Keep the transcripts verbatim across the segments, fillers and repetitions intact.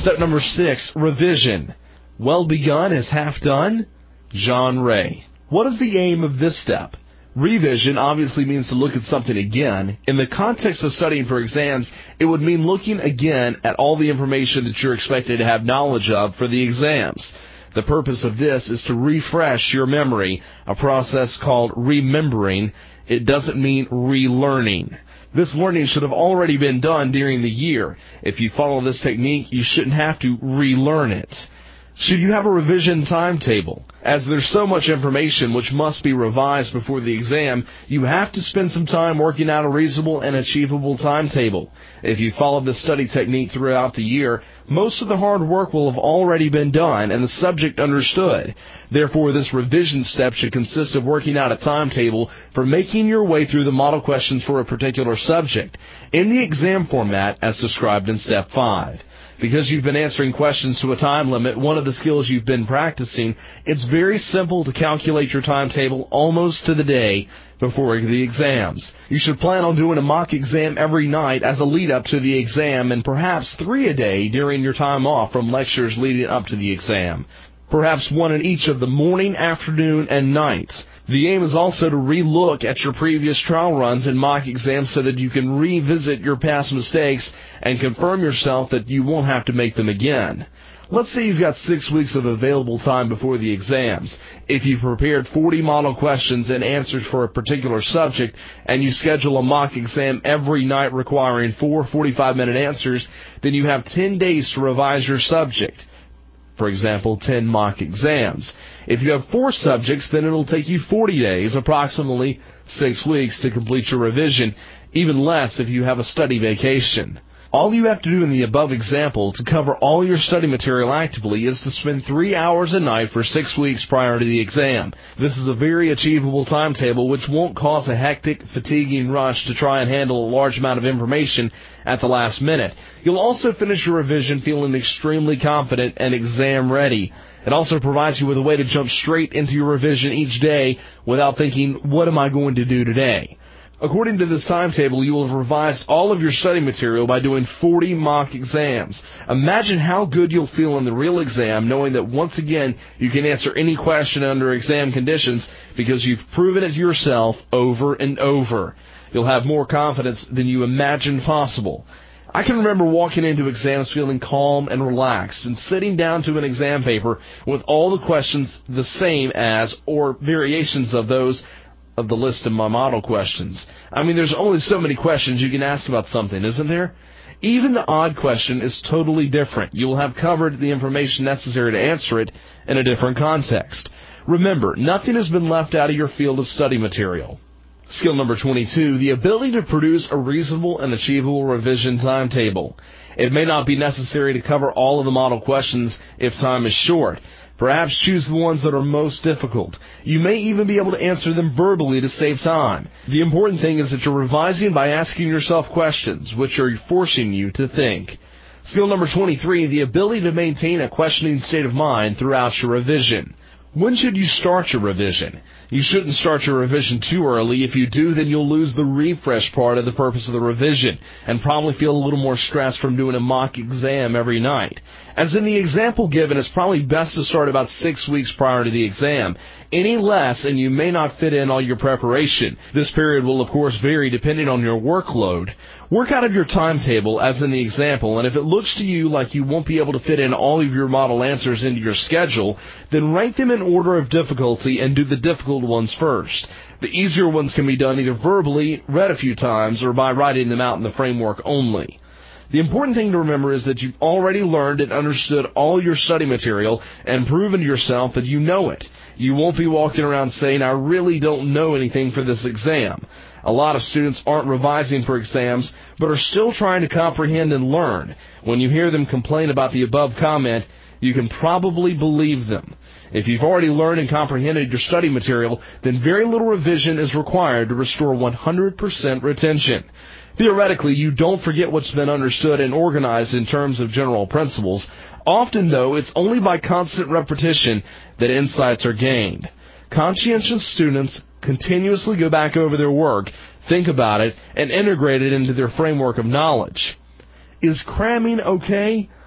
Step number six, revision. Well begun is half done. John Ray. What is the aim of this step? Revision obviously means to look at something again. In the context of studying for exams, it would mean looking again at all the information that you're expected to have knowledge of for the exams. The purpose of this is to refresh your memory, a process called remembering. It doesn't mean relearning. This learning should have already been done during the year. If you follow this technique, you shouldn't have to relearn it. Should you have a revision timetable? As there's so much information which must be revised before the exam, you have to spend some time working out a reasonable and achievable timetable. If you follow this study technique throughout the year, most of the hard work will have already been done and the subject understood. Therefore, this revision step should consist of working out a timetable for making your way through the model questions for a particular subject in the exam format as described in Step five. Because you've been answering questions to a time limit, one of the skills you've been practicing, it's very simple to calculate your timetable almost to the day before the exams. You should plan on doing a mock exam every night as a lead-up to the exam and perhaps three a day during your time off from lectures leading up to the exam. Perhaps one in each of the morning, afternoon, and night. The aim is also to re-look at your previous trial runs and mock exams so that you can revisit your past mistakes and confirm yourself that you won't have to make them again. Let's say you've got six weeks of available time before the exams. If you've prepared forty model questions and answers for a particular subject and you schedule a mock exam every night requiring four forty-five minute answers, then you have ten days to revise your subject. For example, ten mock exams. If you have four subjects, then it'll take you forty days, approximately six weeks, to complete your revision, even less if you have a study vacation. All you have to do in the above example to cover all your study material actively is to spend three hours a night for six weeks prior to the exam. This is a very achievable timetable which won't cause a hectic, fatiguing rush to try and handle a large amount of information at the last minute. You'll also finish your revision feeling extremely confident and exam ready. It also provides you with a way to jump straight into your revision each day without thinking, what am I going to do today? According to this timetable, you will have revised all of your study material by doing forty mock exams. Imagine how good you'll feel in the real exam knowing that once again you can answer any question under exam conditions because you've proven it yourself over and over. You'll have more confidence than you imagined possible. I can remember walking into exams feeling calm and relaxed and sitting down to an exam paper with all the questions the same as or variations of those of the list of my model questions. I mean, there's only so many questions you can ask about something, isn't there? Even the odd question is totally different. You will have covered the information necessary to answer it in a different context. Remember, nothing has been left out of your field of study material. Skill number twenty-two, the ability to produce a reasonable and achievable revision timetable. It may not be necessary to cover all of the model questions if time is short. Perhaps choose the ones that are most difficult. You may even be able to answer them verbally to save time. The important thing is that you're revising by asking yourself questions, which are forcing you to think. Skill number twenty-three, the ability to maintain a questioning state of mind throughout your revision. When should you start your revision? You shouldn't start your revision too early. If you do, then you'll lose the refresh part of the purpose of the revision and probably feel a little more stressed from doing a mock exam every night. As in the example given, it's probably best to start about six weeks prior to the exam. Any less, and you may not fit in all your preparation. This period will, of course, vary depending on your workload. Work out of your timetable, as in the example, and if it looks to you like you won't be able to fit in all of your model answers into your schedule, then rank them in order of difficulty and do the difficult ones first. The easier ones can be done either verbally, read a few times, or by writing them out in the framework only. The important thing to remember is that you've already learned and understood all your study material and proven to yourself that you know it. You won't be walking around saying, I really don't know anything for this exam. A lot of students aren't revising for exams, but are still trying to comprehend and learn. When you hear them complain about the above comment, you can probably believe them. If you've already learned and comprehended your study material, then very little revision is required to restore one hundred percent retention. Theoretically, you don't forget what's been understood and organized in terms of general principles. Often, though, it's only by constant repetition that insights are gained. Conscientious students continuously go back over their work, think about it, and integrate it into their framework of knowledge. Is cramming okay?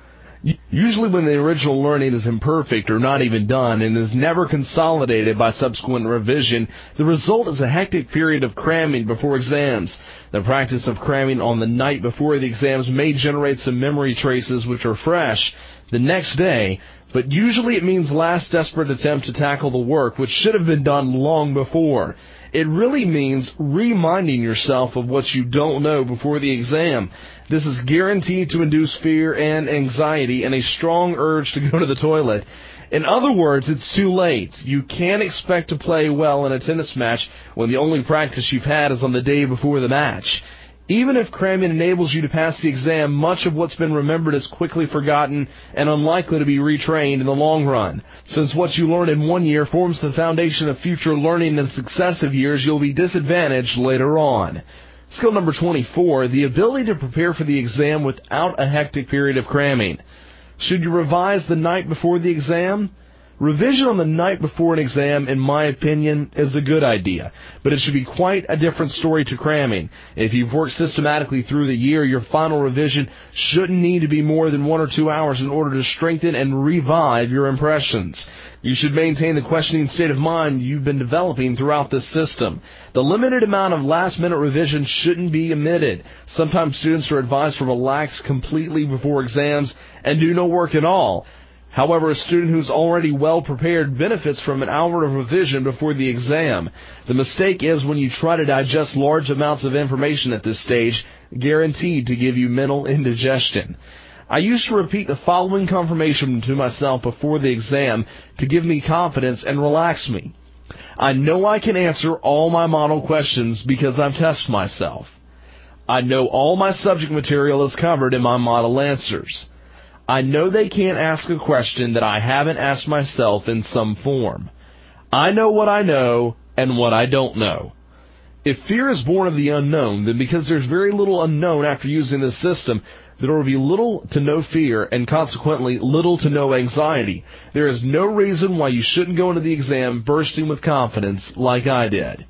Usually when the original learning is imperfect or not even done and is never consolidated by subsequent revision, the result is a hectic period of cramming before exams. The practice of cramming on the night before the exams may generate some memory traces which are fresh the next day, but usually it means last desperate attempt to tackle the work which should have been done long before. It really means reminding yourself of what you don't know before the exam. This is guaranteed to induce fear and anxiety and a strong urge to go to the toilet. In other words, it's too late. You can't expect to play well in a tennis match when the only practice you've had is on the day before the match. Even if cramming enables you to pass the exam, much of what's been remembered is quickly forgotten and unlikely to be retrained in the long run. Since what you learn in one year forms the foundation of future learning in successive years, you'll be disadvantaged later on. Skill number twenty-four, the ability to prepare for the exam without a hectic period of cramming. Should you revise the night before the exam? Revision on the night before an exam, in my opinion, is a good idea, but it should be quite a different story to cramming. If you've worked systematically through the year, your final revision shouldn't need to be more than one or two hours in order to strengthen and revive your impressions. You should maintain the questioning state of mind you've been developing throughout this system. The limited amount of last-minute revision shouldn't be omitted. Sometimes students are advised to relax completely before exams and do no work at all. However, a student who's already well prepared benefits from an hour of revision before the exam. The mistake is when you try to digest large amounts of information at this stage, guaranteed to give you mental indigestion. I used to repeat the following confirmation to myself before the exam to give me confidence and relax me. I know I can answer all my model questions because I've tested myself. I know all my subject material is covered in my model answers. I know they can't ask a question that I haven't asked myself in some form. I know what I know and what I don't know. If fear is born of the unknown, then because there's very little unknown after using this system, there will be little to no fear and consequently little to no anxiety. There is no reason why you shouldn't go into the exam bursting with confidence like I did.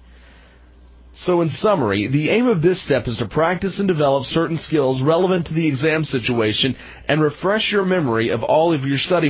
So in summary, the aim of this step is to practice and develop certain skills relevant to the exam situation and refresh your memory of all of your study